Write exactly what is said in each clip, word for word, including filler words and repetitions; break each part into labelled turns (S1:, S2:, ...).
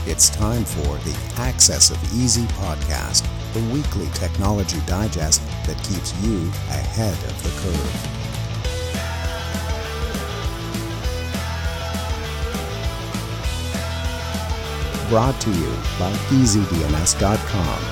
S1: It's time for the Access of Easy podcast, the weekly technology digest that keeps you ahead of the curve. Brought to you by easy D N S dot com.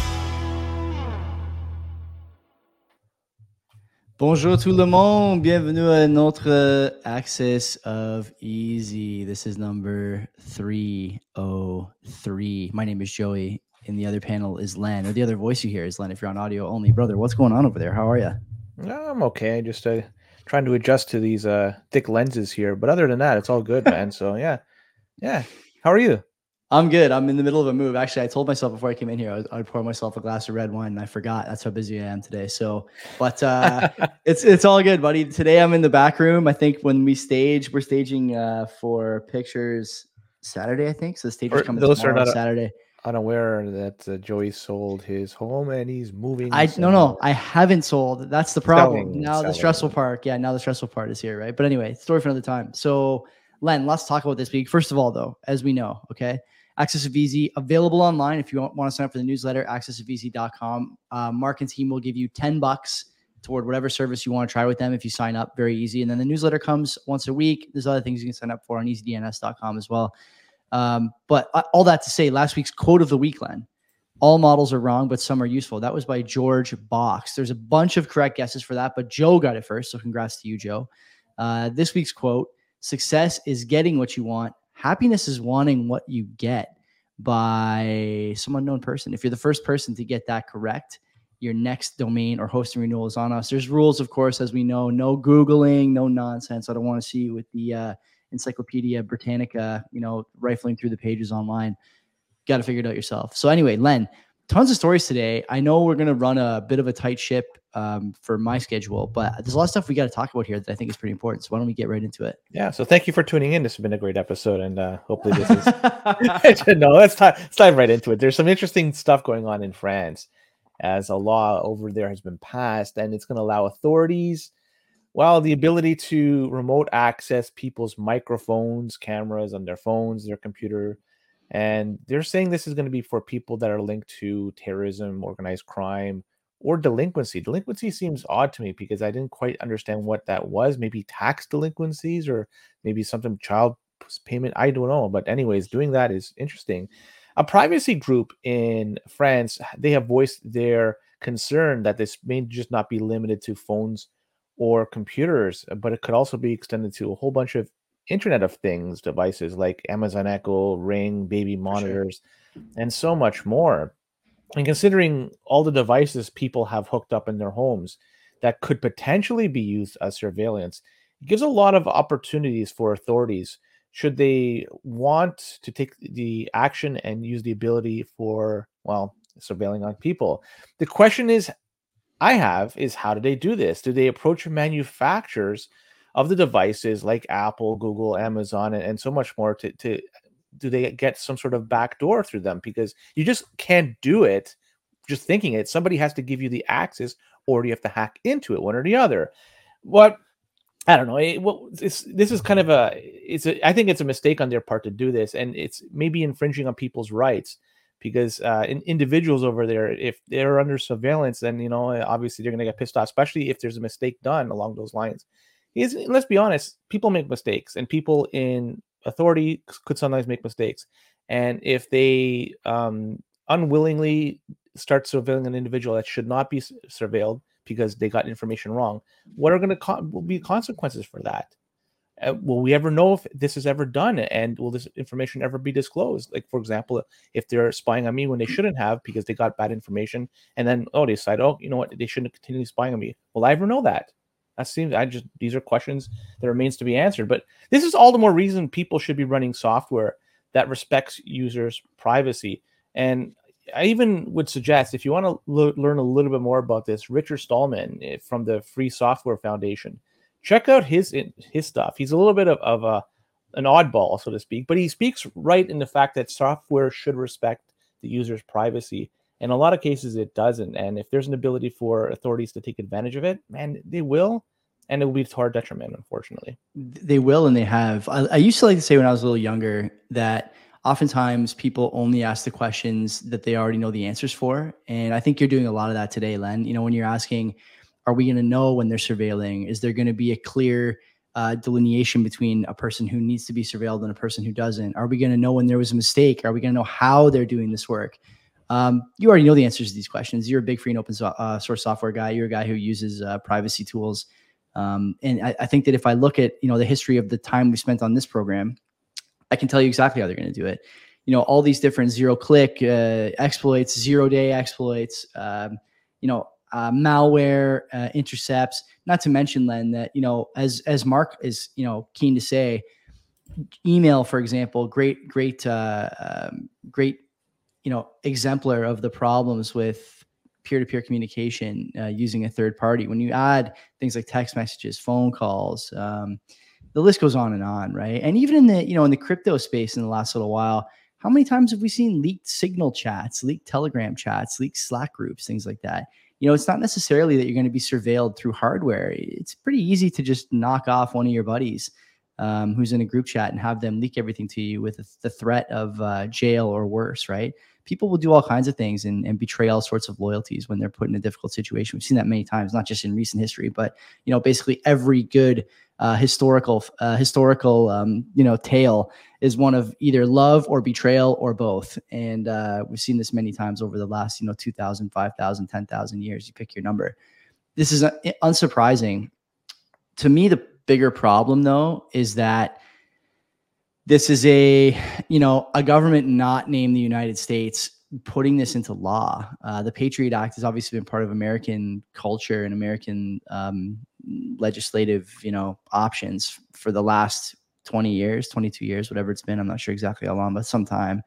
S2: Bonjour tout le monde, bienvenue à notre Access of Easy. This is number three oh three. My name is Joey, and the other panel is Len, or the other voice you hear is Len if you're on audio only. Brother, what's going on over there? How are you?
S3: No, I'm okay. Just uh, trying to adjust to these uh, thick lenses here. But other than that, it's all good, man. So, yeah. Yeah. How are you?
S2: I'm good. I'm in the middle of a move. Actually, I told myself before I came in here, I would, I would pour myself a glass of red wine, and I forgot. That's how busy I am today. So, but uh, it's it's all good, buddy. Today I'm in the back room. I think when we stage, we're staging uh, for pictures Saturday, I think. So the stage is coming
S3: those
S2: tomorrow,
S3: are not
S2: Saturday.
S3: Unaware that uh, Joey sold his home and he's moving.
S2: I no, no, I haven't sold. That's the problem.
S3: Selling,
S2: now
S3: selling.
S2: the stressful part. Yeah, now the stressful part is here, right? But anyway, story for another time. So, Len, let's talk about this week. First of all, though, as we know, okay. Access of Easy available online. If you want, want to sign up for the newsletter, access of easy dot com. Uh, Mark and team will give you ten bucks toward whatever service you want to try with them if you sign up. Very easy. And then the newsletter comes once a week. There's other things you can sign up for on easy D N S dot com as well. Um, but uh, all that to say, last week's quote of the week, Len, all models are wrong, but some are useful. That was by George Box. There's a bunch of correct guesses for that, but Joe got it first. So congrats to you, Joe. Uh, this week's quote: success is getting what you want. Happiness is wanting what you get, by some unknown person. If you're the first person to get that correct, your next domain or hosting renewal is on us. There's rules, of course, as we know, no Googling, no nonsense. I don't want to see you with the uh, Encyclopedia Britannica, you know, rifling through the pages online. Got to figure it out yourself. So anyway, Len, tons of stories today. I know we're going to run a bit of a tight ship um, for my schedule, but there's a lot of stuff we got to talk about here that I think is pretty important. So why don't we get right into it?
S3: Yeah. So thank you for tuning in. This has been a great episode, and uh, hopefully this is no. Let's dive, let's dive right into it. There's some interesting stuff going on in France, as a law over there has been passed, and it's going to allow authorities, well, the ability to remote access people's microphones, cameras on their phones, their computer. And they're saying this is going to be for people that are linked to terrorism, organized crime, or delinquency. Delinquency seems odd to me because I didn't quite understand what that was. Maybe tax delinquencies or maybe something child payment. I don't know. But anyways, doing that is interesting. A privacy group in France, they have voiced their concern that this may just not be limited to phones or computers, but it could also be extended to a whole bunch of Internet of Things devices like Amazon Echo, Ring, baby monitors, sure, and so much more. And considering all the devices people have hooked up in their homes that could potentially be used as surveillance, it gives a lot of opportunities for authorities should they want to take the action and use the ability for, well, surveilling on people. The question is, I have, is how do they do this? Do they approach manufacturers of the devices like Apple, Google, Amazon, and, and so much more to, to do they get some sort of backdoor through them? Because you just can't do it just thinking it. Somebody has to give you the access, or you have to hack into it, one or the other. What I don't know. It, well, it's, this is kind of a. It's. A, I think it's a mistake on their part to do this, and it's maybe infringing on people's rights because uh, in, individuals over there, if they're under surveillance, then you know obviously they're going to get pissed off, especially if there's a mistake done along those lines. Is let's be honest, people make mistakes, and people in authority could sometimes make mistakes. And if they um, unwillingly start surveilling an individual that should not be surveilled because they got information wrong, what are going to co- will be consequences for that? Uh, will we ever know if this is ever done, and will this information ever be disclosed? Like, for example, if they're spying on me when they shouldn't have because they got bad information, and then oh, they decide, oh, you know what, they shouldn't continue spying on me. Will I ever know that? That seems, I just, these are questions that remains to be answered. But this is all the more reason people should be running software that respects users' privacy. And I even would suggest, if you want to lo- learn a little bit more about this, Richard Stallman from the Free Software Foundation, check out his his stuff. He's a little bit of, of a, an oddball, so to speak, but he speaks right in the fact that software should respect the user's privacy. In a lot of cases, it doesn't. And if there's an ability for authorities to take advantage of it, man, they will. And it will be to our detriment, unfortunately.
S2: They will, and they have. I, I used to like to say when I was a little younger that oftentimes people only ask the questions that they already know the answers for. And I think you're doing a lot of that today, Len. You know, when you're asking, are we going to know when they're surveilling? Is there going to be a clear uh, delineation between a person who needs to be surveilled and a person who doesn't? Are we going to know when there was a mistake? Are we going to know how they're doing this work? Um, you already know the answers to these questions. You're a big free and open so, uh, source software guy. You're a guy who uses uh, privacy tools. Um, and I, I think that if I look at, you know, the history of the time we spent on this program, I can tell you exactly how they're going to do it. You know, all these different zero click uh, exploits, zero day exploits, um, you know, uh, malware uh, intercepts, not to mention, Len, that, you know, as, as Mark is, you know, keen to say, email, for example, great, great, uh, um, great, you know, exemplar of the problems with peer-to-peer communication uh, using a third party. When you add things like text messages, phone calls, um, the list goes on and on, right? And even in the, you know, in the crypto space in the last little while, how many times have we seen leaked Signal chats, leaked Telegram chats, leaked Slack groups, things like that? You know, it's not necessarily that you're going to be surveilled through hardware. It's pretty easy to just knock off one of your buddies um, who's in a group chat and have them leak everything to you with the threat of uh, jail or worse, right? People will do all kinds of things and, and betray all sorts of loyalties when they're put in a difficult situation. We've seen that many times, not just in recent history, but, you know, basically every good uh, historical, uh, historical, um, you know, tale is one of either love or betrayal or both. And uh, we've seen this many times over the last, you know, two thousand, five thousand, ten thousand years. You pick your number. This is uh, unsurprising. To me, the bigger problem, though, is that this is a, you know, a government not named the United States putting this into law. Uh, the Patriot Act has obviously been part of American culture and American um, legislative, you know, options for the last twenty years, twenty-two years, whatever it's been. I'm not sure exactly how long, but some time.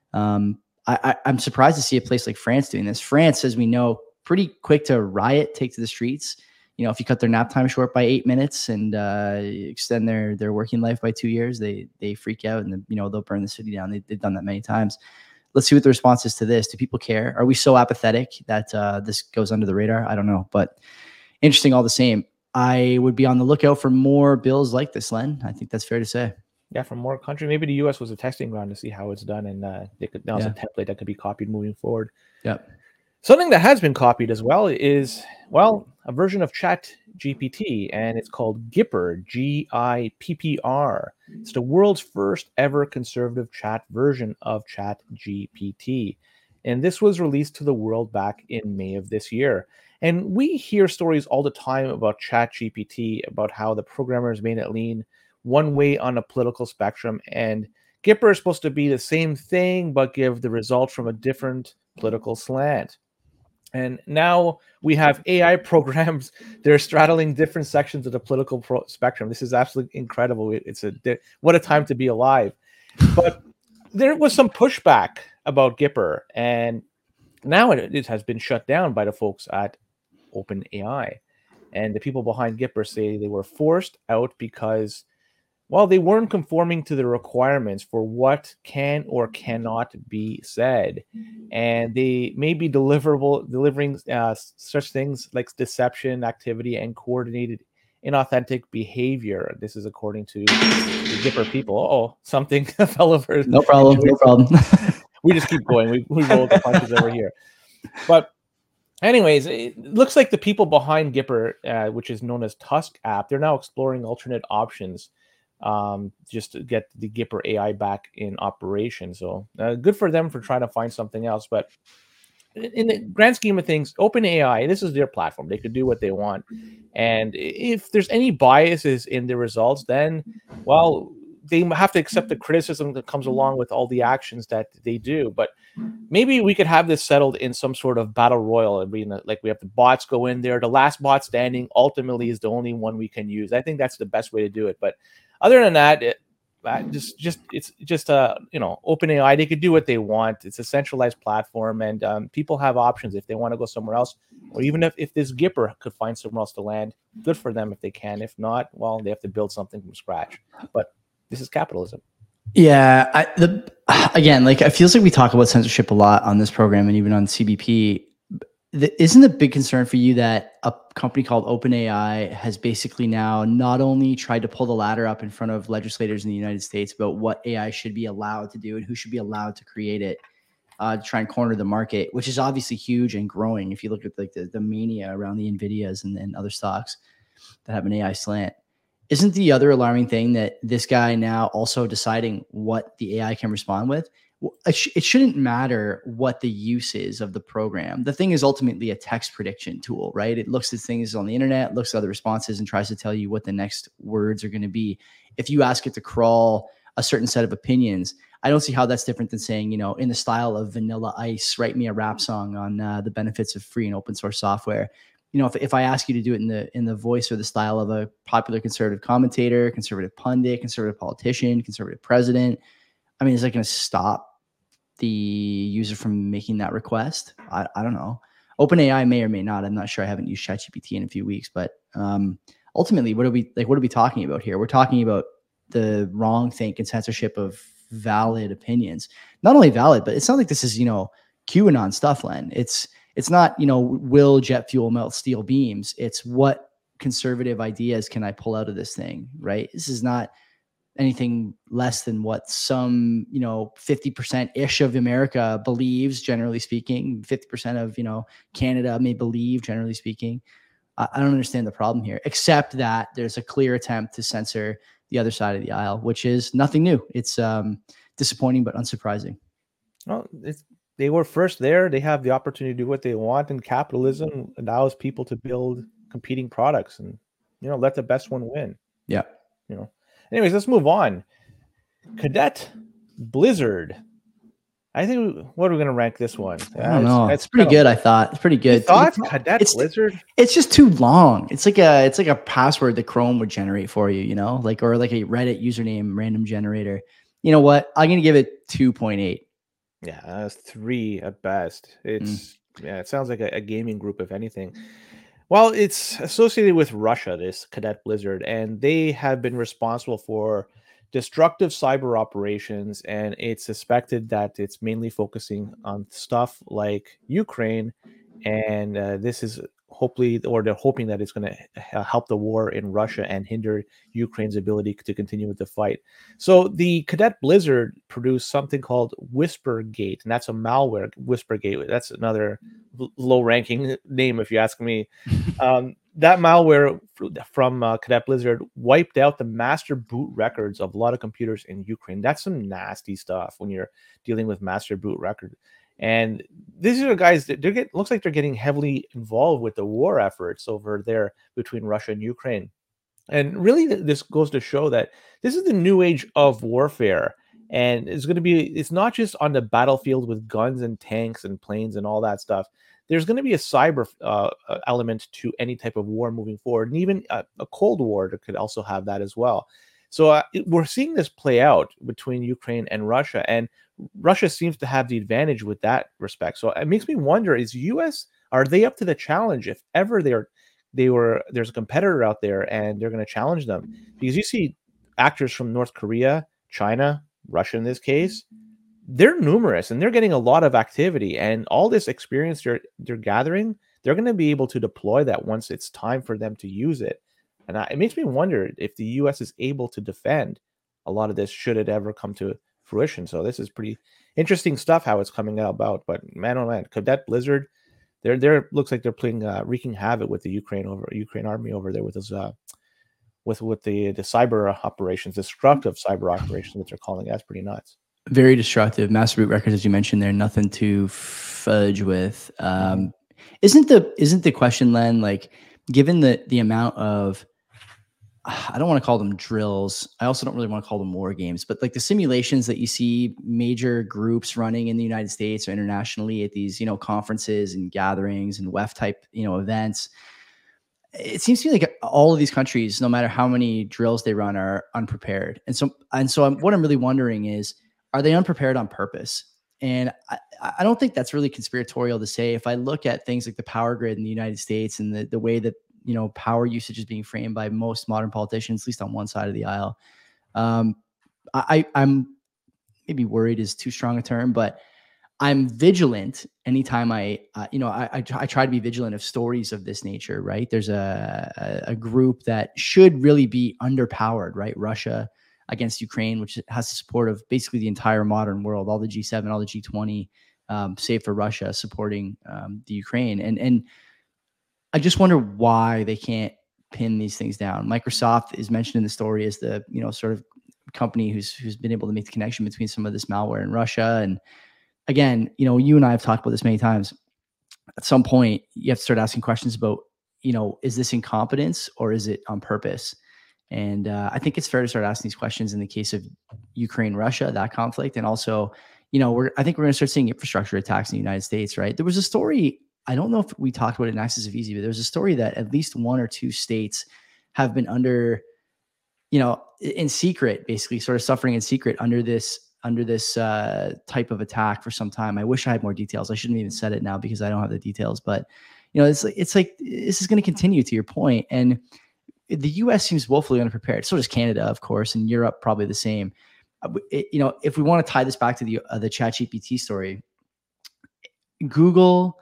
S2: Um, I, I, I'm surprised to see a place like France doing this. France, as we know, pretty quick to riot, take to the streets. You know, if you cut their nap time short by eight minutes and uh, extend their their working life by two years, they they freak out and, you know, they'll burn the city down. They, they've done that many times. Let's see what the response is to this. Do people care? Are we so apathetic that uh, this goes under the radar? I don't know, but interesting all the same. I would be on the lookout for more bills like this, Len. I think that's fair to say.
S3: Yeah, from more country. Maybe the U S was a testing ground to see how it's done, and uh, they could, that was
S2: Yeah.
S3: a template that could be copied moving forward.
S2: Yep.
S3: Something that has been copied as well is, well, a version of Chat G P T, and it's called Gipper, G I P P R. It's the world's first ever conservative chat version of Chat G P T. And this was released to the world back in May of this year. And we hear stories all the time about Chat G P T, about how the programmers made it lean one way on a political spectrum. And Gipper is supposed to be the same thing, but give the result from a different political slant. And now we have A I programs. They're straddling different sections of the political pro- spectrum. This is absolutely incredible. It's a what a time to be alive. But there was some pushback about Gipper, and now it, it has been shut down by the folks at OpenAI. And the people behind Gipper say they were forced out because, well, they weren't conforming to the requirements for what can or cannot be said. And they may be deliverable, delivering uh, such things like deception, activity, and coordinated inauthentic behavior. This is according to the Gipper people. Oh, something fell over.
S2: No problem. No problem.
S3: We just keep going. We, we roll the punches over here. But anyways, it looks like the people behind Gipper, uh, which is known as Tusk app, they're now exploring alternate options um just to get the Gipper A I back in operation. So uh, good for them for trying to find something else. But in the grand scheme of things, OpenAI, this is their platform. They could do what they want. And if there's any biases in the results, then, well, they have to accept the criticism that comes along with all the actions that they do. But maybe we could have this settled in some sort of battle royal. I mean, like we have the bots go in there. The last bot standing ultimately is the only one we can use. I think that's the best way to do it. But other than that, it, just just it's just uh you know, OpenAI, they could do what they want. It's a centralized platform, and um, people have options if they want to go somewhere else, or even if, if this Gipper could find somewhere else to land, good for them if they can. If not, well, they have to build something from scratch. But this is capitalism.
S2: Yeah, I, the again, like it feels like we talk about censorship a lot on this program and even on C B P. the, isn't the big concern for you that a company called OpenAI has basically now not only tried to pull the ladder up in front of legislators in the United States about what A I should be allowed to do and who should be allowed to create it, uh, to try and corner the market, which is obviously huge and growing. If you look at like the, the mania around the NVIDIAs and, and other stocks that have an A I slant, isn't the other alarming thing that this guy now also deciding what the A I can respond with? It, sh- it shouldn't matter what the use is of the program. The thing is ultimately a text prediction tool, right? It looks at things on the internet, looks at other responses, and tries to tell you what the next words are going to be. If you ask it to crawl a certain set of opinions, I don't see how that's different than saying, you know, in the style of Vanilla Ice, write me a rap song on uh, the benefits of free and open source software. You know, if, if I ask you to do it in the in the voice or the style of a popular conservative commentator, conservative pundit, conservative politician, conservative president, I mean, is that going to stop the user from making that request? I, I don't know. OpenAI may or may not. I'm not sure. I haven't used ChatGPT in a few weeks, but um, ultimately, what are we like? What are we talking about here? We're talking about the wrong think and censorship of valid opinions. Not only valid, but it's not like this is, you know, QAnon stuff, Len. It's it's not, you know, will jet fuel melt steel beams? It's what conservative ideas can I pull out of this thing, right? This is not anything less than what some, you know, fifty percent ish of America believes, generally speaking. fifty percent of, you know, Canada may believe, generally speaking. I, I don't understand the problem here, except that there's a clear attempt to censor the other side of the aisle, which is nothing new. It's um, disappointing, but unsurprising.
S3: Well, it's, they were first there. They have the opportunity to do what they want, and capitalism allows people to build competing products and, you know, let the best one win.
S2: Yeah.
S3: You know. Anyways, let's move on. Cadet Blizzard. I think, what are we going to rank this one?
S2: I don't know. It's, it's pretty good. Of, I thought it's pretty good.
S3: You thought it's, Cadet
S2: it's,
S3: Blizzard?
S2: It's just too long. It's like a it's like a password that Chrome would generate for you, you know, like, or like a Reddit username random generator. You know what? I'm going to give it two point eight.
S3: Yeah, that's three at best. It's mm. yeah, it sounds like a, a gaming group, if anything. Well, it's associated with Russia, this Cadet Blizzard, and they have been responsible for destructive cyber operations, and it's suspected that it's mainly focusing on stuff like Ukraine, and uh, this is hopefully, or they're hoping that it's going to help the war in Russia and hinder Ukraine's ability to continue with the fight. So the Cadet Blizzard produced something called Whispergate, and that's a malware. Whispergate, that's another low-ranking name, if you ask me. Um, that malware from uh, Cadet Blizzard wiped out the master boot records of a lot of computers in Ukraine. That's some nasty stuff when you're dealing with master boot record. And these are guys that they're get looks like they're getting heavily involved with the war efforts over there between Russia and Ukraine. And really, this goes to show that this is the new age of warfare. And it's going to be, it's not just on the battlefield with guns and tanks and planes and all that stuff. There's going to be a cyber uh, element to any type of war moving forward. And even a, a Cold War could also have that as well. So uh, it, we're seeing this play out between Ukraine and Russia. And Russia seems to have the advantage with that respect. So it makes me wonder, is U S, are they up to the challenge if ever they're, they were, there's a competitor out there and they're going to challenge them? Because you see actors from North Korea, China, Russia in this case, they're numerous and they're getting a lot of activity, and all this experience they're, they're gathering, they're going to be able to deploy that once it's time for them to use it. And I, it makes me wonder if the U S is able to defend a lot of this should it ever come to fruition. So this is pretty interesting stuff how it's coming about. But man, oh man, Cadet Blizzard, they're they're looks like they're playing uh, wreaking havoc with the Ukraine over Ukraine army over there with this uh with with the the cyber operations, destructive cyber operations that they're calling. That's pretty nuts.
S2: Very destructive. Master boot records, as you mentioned, there, nothing to fudge with. Um, mm-hmm. Isn't the isn't the question, Len, like given the the amount of, I don't want to call them drills. I also don't really want to call them war games, but like the simulations that you see major groups running in the United States or internationally at these, you know, conferences and gatherings and W E F type, you know, events. It seems to me like all of these countries, no matter how many drills they run, are unprepared. And so, and so I'm, what I'm really wondering is, are they unprepared on purpose? And I, I don't think that's really conspiratorial to say. If I look at things like the power grid in the United States and the, the way that, you know, power usage is being framed by most modern politicians, at least on one side of the aisle. Um, I, I'm maybe worried is too strong a term, but I'm vigilant anytime I, uh, you know, I, I, I try to be vigilant of stories of this nature, right? There's a, a, a group that should really be underpowered, right? Russia against Ukraine, which has the support of basically the entire modern world, all the G seven, all the G twenty, um, save for Russia supporting um, the Ukraine. And, and I just wonder why they can't pin these things down. Microsoft is mentioned in the story as the, you know, sort of company who's, who's been able to make the connection between some of this malware in Russia. And again, you know, you and I have talked about this many times. At some point, you have to start asking questions about, you know, is this incompetence or is it on purpose? And uh, I think it's fair to start asking these questions in the case of Ukraine, Russia, that conflict. And also, you know, we're, I think we're going to start seeing infrastructure attacks in the United States, right? There was a story, I don't know if we talked about it in Access of Easy, but there's a story that at least one or two states have been under, you know, in secret, basically sort of suffering in secret under this under this uh, type of attack for some time. I wish I had more details. I shouldn't even said it now because I don't have the details, but you know, it's like, it's like, this is going to continue, to your point. And the U S seems woefully unprepared. So does Canada, of course, and Europe, probably the same. It, you know, if we want to tie this back to the, uh, the ChatGPT story, Google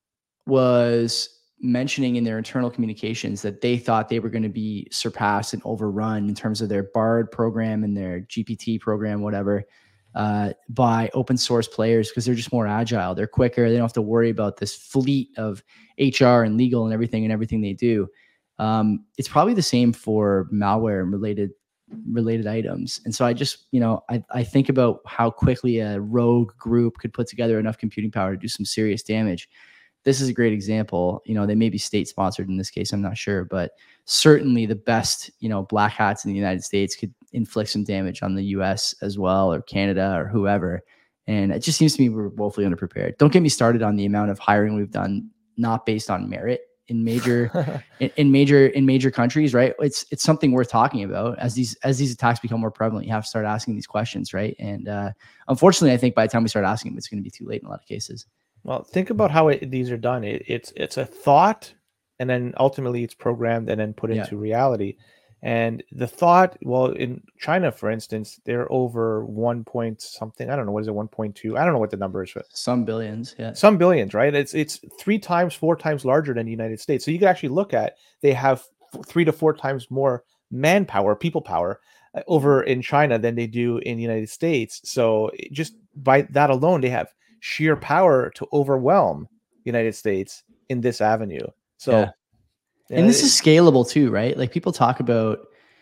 S2: was mentioning in their internal communications that they thought they were going to be surpassed and overrun in terms of their BARD program and their G P T program, whatever, uh, by open source players, because they're just more agile. They're quicker. They don't have to worry about this fleet of H R and legal and everything and everything they do. Um, it's probably the same for malware and related related items. And so I just, you know, I, I think about how quickly a rogue group could put together enough computing power to do some serious damage. This is a great example. You know, they may be state sponsored in this case, I'm not sure, but certainly the best, you know, black hats in the United States could inflict some damage on the U S as well, or Canada or whoever. And it just seems to me we're woefully underprepared. Don't get me started on the amount of hiring we've done, not based on merit in major, in, in major, in major countries, right? It's, it's something worth talking about as these, as these attacks become more prevalent. You have to start asking these questions, right? And uh, unfortunately, I think by the time we start asking them, it's going to be too late in a lot of cases.
S3: Well, think about how it, these are done. It, it's it's a thought, and then ultimately it's programmed and then put
S2: Yeah.
S3: into reality. And the thought, well, in China, for instance, they're over one point something. I don't know, what is it, one point two? I don't know what the number is. For
S2: Some billions, yeah.
S3: Some billions, right? It's it's three times, four times larger than the United States. So you can actually look at, they have three to four times more manpower, people power, uh, over in China than they do in the United States. So just by that alone, they have sheer power to overwhelm the United States in this avenue. So,
S2: yeah.
S3: yeah,
S2: and this
S3: it,
S2: is scalable too, right? Like people talk about,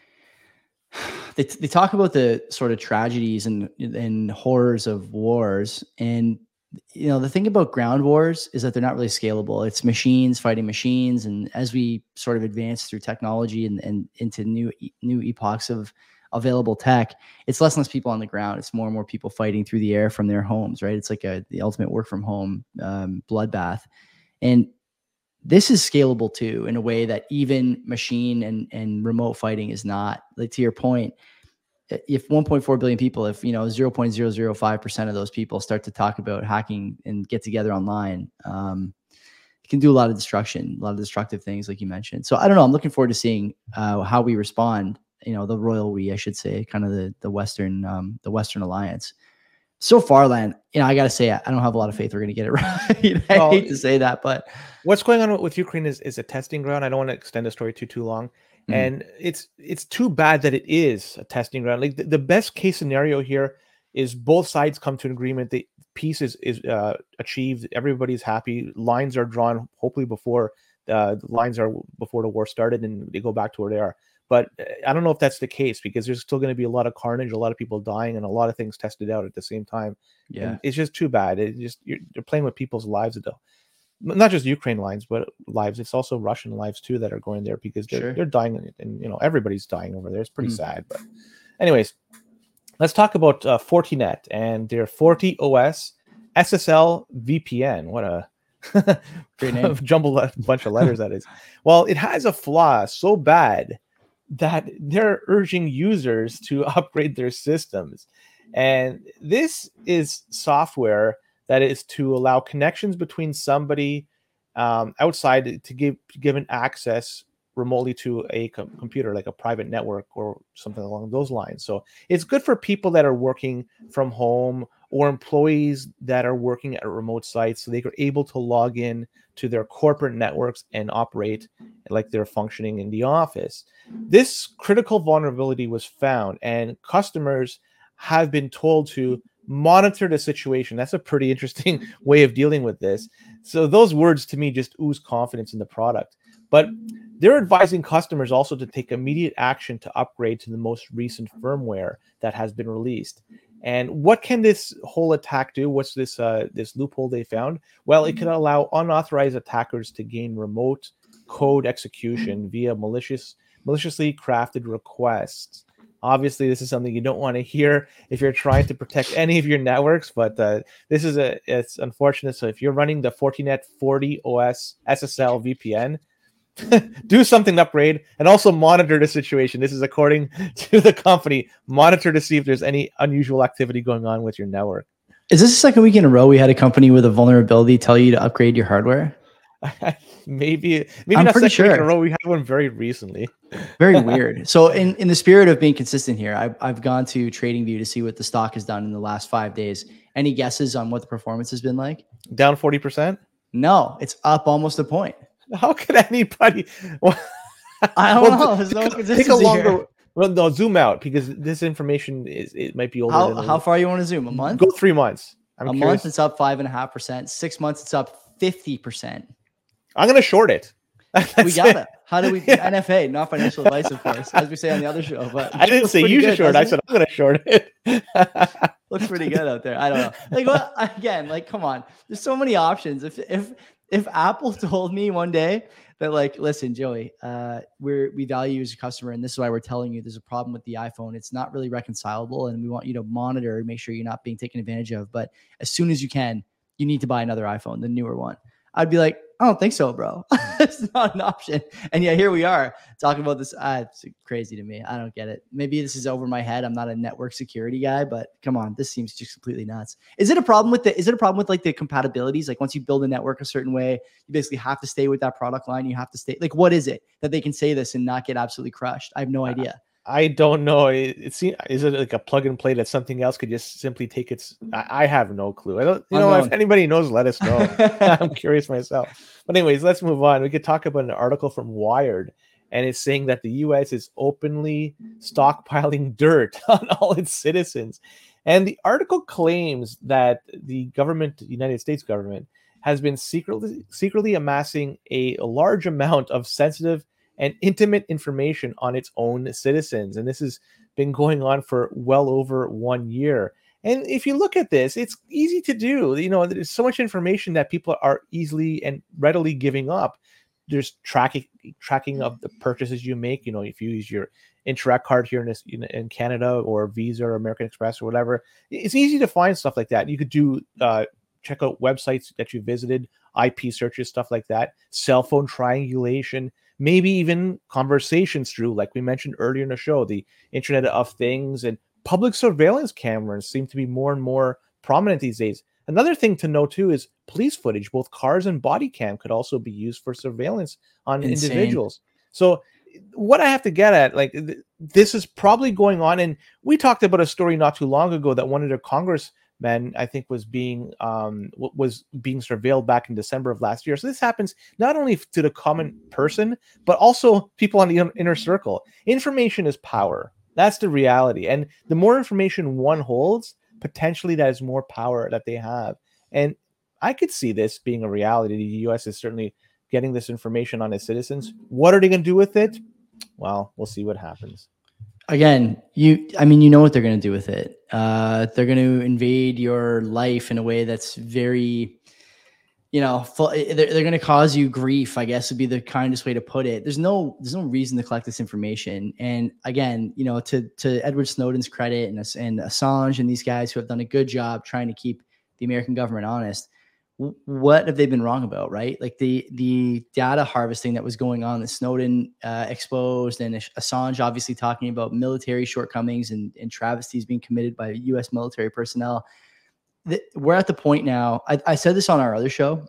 S2: they, they talk about the sort of tragedies and, and horrors of wars. And, you know, the thing about ground wars is that they're not really scalable. It's machines fighting machines. And as we sort of advance through technology and, and into new, new epochs of available tech, it's less and less people on the ground. It's more and more people fighting through the air from their homes, right? It's like a, the ultimate work from home um, bloodbath. And this is scalable too, in a way that even machine and, and remote fighting is not. Like, to your point, if one point four billion people, if, you know, zero point zero zero five percent of those people start to talk about hacking and get together online, um, it can do a lot of destruction, a lot of destructive things, like you mentioned. So I don't know. I'm looking forward to seeing uh, how we respond. You know, the royal we, I should say, kind of the the Western um, the Western alliance. So far, Len, you know, I got to say, I don't have a lot of faith we're going to get it right. I
S3: well,
S2: hate to say that, but
S3: what's going on with Ukraine is, is a testing ground. I don't want to extend the story too, too long. Mm-hmm. And it's it's too bad that it is a testing ground. Like the, the best case scenario here is both sides come to an agreement. The peace is, is uh, achieved. Everybody's happy. Lines are drawn, hopefully before uh, the lines are before the war started, and they go back to where they are. But I don't know if that's the case, because there's still going to be a lot of carnage, a lot of people dying, and a lot of things tested out at the same time.
S2: Yeah,
S3: and it's just too bad. It just you're, you're playing with people's lives, though. Not just Ukraine lives, but lives. It's also Russian lives too that are going there, because they're sure. they're dying, and you know everybody's dying over there. It's pretty mm. sad. But anyways, let's talk about uh, Fortinet and their Forti O S S S L V P N. What a
S2: great name.
S3: Jumbled bunch of letters that is. Well, it has a flaw so bad that they're urging users to upgrade their systems. And this is software that is to allow connections between somebody um, outside to give given access remotely to a com- computer, like a private network or something along those lines. So it's good for people that are working from home or employees that are working at remote sites, so they are able to log in to their corporate networks and operate like they're functioning in the office. This critical vulnerability was found, and customers have been told to monitor the situation. That's a pretty interesting way of dealing with this. So those words to me just ooze confidence in the product. But they're advising customers also to take immediate action to upgrade to the most recent firmware that has been released. And what can this whole attack do? What's this uh, this loophole they found? Well, it can allow unauthorized attackers to gain remote code execution via malicious, maliciously crafted requests. Obviously, this is something you don't want to hear if you're trying to protect any of your networks, but uh, this is a it's unfortunate. So if you're running the Fortinet forty O S S S L V P N, do something to upgrade and also monitor the situation. This is according to the company. Monitor to see if there's any unusual activity going on with your network.
S2: Is this the second week in a row we had a company with a vulnerability tell you to upgrade your hardware?
S3: maybe maybe
S2: I'm
S3: not
S2: pretty
S3: second
S2: sure.
S3: week in a row. We had one very recently.
S2: Very weird. So in, in the spirit of being consistent here, I've, I've gone to TradingView to see what the stock has done in the last five days. Any guesses on what the performance has been like?
S3: Down forty percent?
S2: No, it's up almost a point.
S3: How could anybody? Well,
S2: I don't
S3: well,
S2: know. There's no
S3: take,
S2: consistency
S3: take a longer.
S2: here.
S3: Well, no, zoom out because this information is it might be older.
S2: How,
S3: than
S2: how far you want to zoom? A month?
S3: Go three months. I'm
S2: a
S3: curious.
S2: month, it's up five and a half percent. Six months, it's up fifty percent.
S3: I'm gonna short it. That's
S2: we got
S3: it.
S2: it. How do we? Yeah. N F A, not financial advice, of course, as we say on the other show. But
S3: I didn't say you should short. I said I'm gonna short it.
S2: Looks pretty good out there. I don't know. Like what? Again, like come on. There's so many options. If if if Apple told me one day that like, listen, Joey, uh, we're we value you as a customer, and this is why we're telling you there's a problem with the iPhone. It's not really reconcilable, and we want you to monitor and make sure you're not being taken advantage of. But as soon as you can, you need to buy another iPhone, the newer one. I'd be like, I don't think so, bro. It's not an option. And yeah, here we are talking about this. Uh, it's crazy to me. I don't get it. Maybe this is over my head. I'm not a network security guy, but come on, this seems just completely nuts. Is it a problem with the, is it a problem with like the compatibilities? Like once you build a network a certain way, you basically have to stay with that product line. You have to stay, like, what is it that they can say this and not get absolutely crushed? I have no idea.
S3: I don't know. It, it seems, is it like a plug and play that something else could just simply take its? I, I have no clue. I don't. You know, if anybody knows, let us know. I'm curious myself. But anyways, let's move on. We could talk about an article from Wired, and it's saying that the U S is openly stockpiling dirt on all its citizens. And the article claims that the government, the United States government, has been secretly secretly amassing a, a large amount of sensitive and intimate information on its own citizens. And this has been going on for well over one year. And if you look at this, it's easy to do. You know, there's so much information that people are easily and readily giving up. There's tracking tracking of the purchases you make. You know, if you use your Interac card here in, this, in, in Canada or Visa or American Express or whatever, it's easy to find stuff like that. You could do uh, check out websites that you visited, I P searches, stuff like that, cell phone triangulation, maybe even conversations through, like we mentioned earlier in the show, the Internet of Things, and public surveillance cameras seem to be more and more prominent these days. Another thing to know too is police footage, both cars and body cam, could also be used for surveillance on Insane. individuals. So what I have to get at, like th- this is probably going on. And we talked about a story not too long ago that one of their congressmen, I think, was being um, was being surveilled back in December of last year. So this happens not only to the common person, but also people on the inner circle. Information is power. That's the reality. And the more information one holds, potentially that is more power that they have. And I could see this being a reality. The U S is certainly getting this information on its citizens. What are they going to do with it? Well, we'll see what happens.
S2: Again, you, I mean, you know what they're going to do with it. Uh, they're going to invade your life in a way that's very, you know, full, they're, they're going to cause you grief, I guess would be the kindest way to put it. There's no, there's no reason to collect this information. And again, you know, to, to Edward Snowden's credit and, and Assange and these guys who have done a good job trying to keep the American government honest, what have they been wrong about, right? Like the the data harvesting that was going on that Snowden uh, exposed, and Assange obviously talking about military shortcomings and, and travesties being committed by U S military personnel. The, we're at the point now, I, I said this on our other show,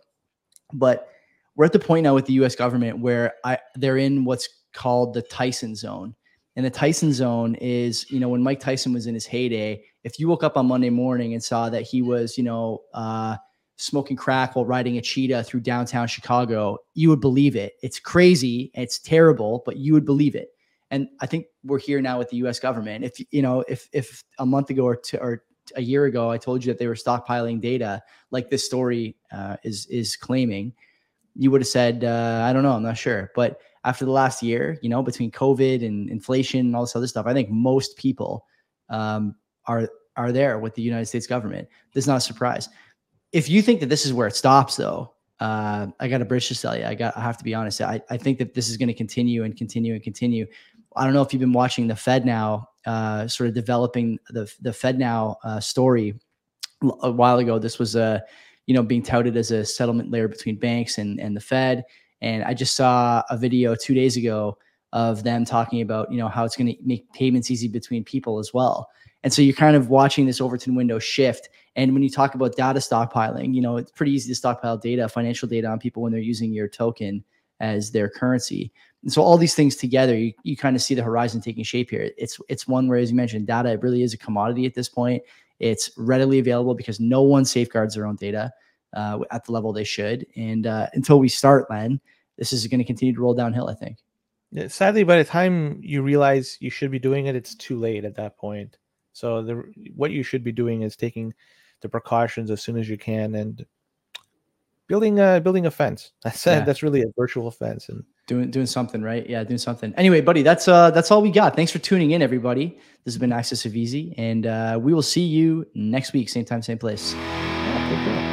S2: but we're at the point now with the U S government where I they're in what's called the Tyson zone. And the Tyson zone is, you know, when Mike Tyson was in his heyday, if you woke up on Monday morning and saw that he was, you know, uh, smoking crack while riding a cheetah through downtown Chicago, you would believe it. It's crazy. It's terrible, but you would believe it. And I think we're here now with the U S government. If, you know, if, if a month ago or two, or a year ago, I told you that they were stockpiling data like this story uh, is, is claiming, you would have said, uh, I don't know, I'm not sure. But after the last year, you know, between COVID and inflation and all this other stuff, I think most people um, are, are there with the United States government. This is not a surprise. If you think that this is where it stops, though, uh, I got a bridge to sell you. I got, I have to be honest. I, I think that this is going to continue and continue and continue. I don't know if you've been watching the FedNow, uh, sort of developing the the FedNow uh, story a while ago. This was a, you know, being touted as a settlement layer between banks and and the Fed. And I just saw a video two days ago of them talking about, you know, how it's going to make payments easy between people as well. And so you're kind of watching this Overton window shift. And when you talk about data stockpiling, you know, it's pretty easy to stockpile data, financial data on people when they're using your token as their currency. And so all these things together, you, you kind of see the horizon taking shape here. It's it's one where, as you mentioned, data, it really is a commodity at this point. It's readily available because no one safeguards their own data uh, at the level they should. And uh, until we start, Len, this is going to continue to roll downhill, I think.
S3: Yeah, sadly, by the time you realize you should be doing it, it's too late at that point. So the what you should be doing is taking the precautions as soon as you can and building a building a fence. That's yeah. that's really a virtual fence and
S2: doing doing something, right? Yeah, doing something. Anyway, buddy, that's uh that's all we got. Thanks for tuning in, everybody. This has been Access of Easy, and uh, we will see you next week, same time, same place.
S3: Yeah, take care.